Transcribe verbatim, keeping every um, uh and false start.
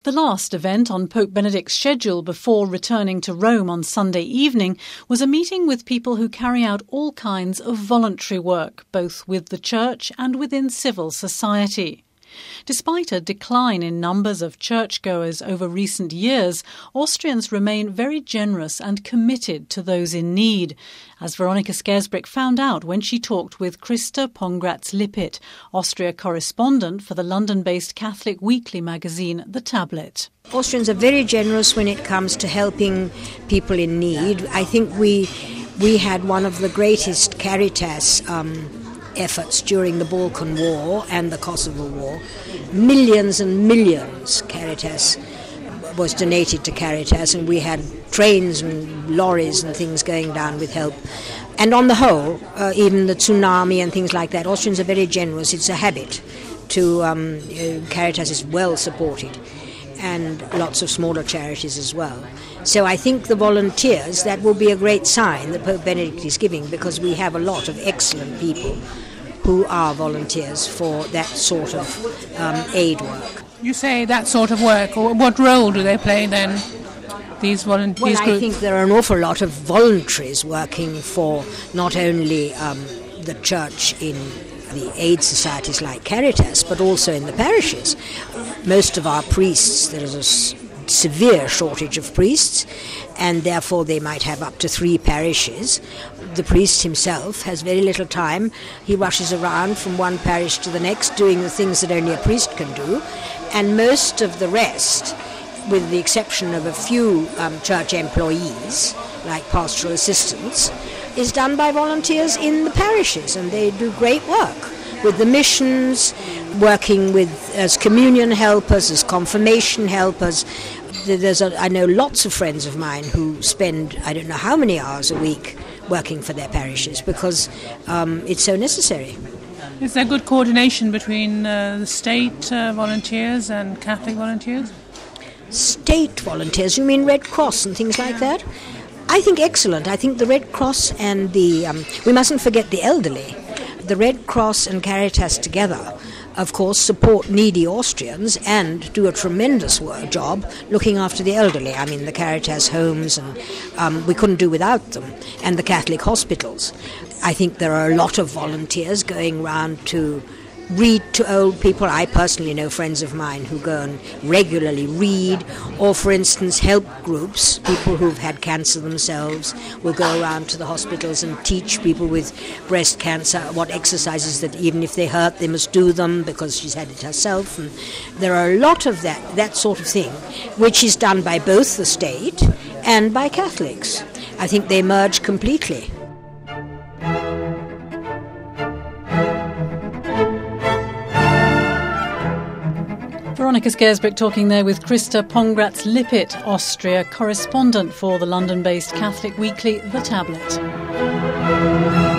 The last event on Pope Benedict's schedule before returning to Rome on Sunday evening was a meeting with people who carry out all kinds of voluntary work, both with the Church and within civil society. Despite a decline in numbers of churchgoers over recent years, Austrians remain very generous and committed to those in need, as Veronika Skersbrick found out when she talked with Christa Pongratz-Lippitt, Austria correspondent for the London-based Catholic weekly magazine The Tablet. Austrians are very generous when it comes to helping people in need. I think we we had one of the greatest Caritas um, efforts during the Balkan War and the Kosovo War. Millions and millions Caritas was donated to Caritas, and we had trains and lorries and things going down with help. And on the whole, uh, even the tsunami and things like that, Austrians are very generous. It's a habit to, um, uh, Caritas is well supported, and lots of smaller charities as well. So I think the volunteers, that will be a great sign that Pope Benedict is giving, because we have a lot of excellent people who are volunteers for that sort of um, aid work. You say that sort of work, or what role do they play then, these volunteers? Well, I think there are an awful lot of voluntaries working for not only um, the church in the aid societies like Caritas, but also in the parishes. Most of our priests, there is a s- severe shortage of priests, and therefore they might have up to three parishes. The priest himself has very little time. He rushes around from one parish to the next, doing the things that only a priest can do, and most of the rest, with the exception of a few um, church employees, like pastoral assistants, is done by volunteers in the parishes, and they do great work with the missions, working with as communion helpers, as confirmation helpers. There's a, I know lots of friends of mine who spend, I don't know how many hours a week working for their parishes, because um, it's so necessary. Is there good coordination between uh, the state uh, volunteers and Catholic volunteers? State volunteers? You mean Red Cross and things like that? I think excellent. I think the Red Cross and the... Um, we mustn't forget the elderly. The Red Cross and Caritas together, of course, support needy Austrians and do a tremendous work job looking after the elderly. I mean, the Caritas homes, and um, we couldn't do without them, and the Catholic hospitals. I think there are a lot of volunteers going round to read to old people. I personally know friends of mine who go and regularly read, or for instance help groups, people who've had cancer themselves will go around to the hospitals and teach people with breast cancer what exercises that even if they hurt they must do them, because she's had it herself. And there are a lot of that, that sort of thing, which is done by both the state and by Catholics. I think they merge completely. Veronika Skersbrick talking there with Christa Pongratz-Lippitt, Austria correspondent for the London-based Catholic weekly The Tablet.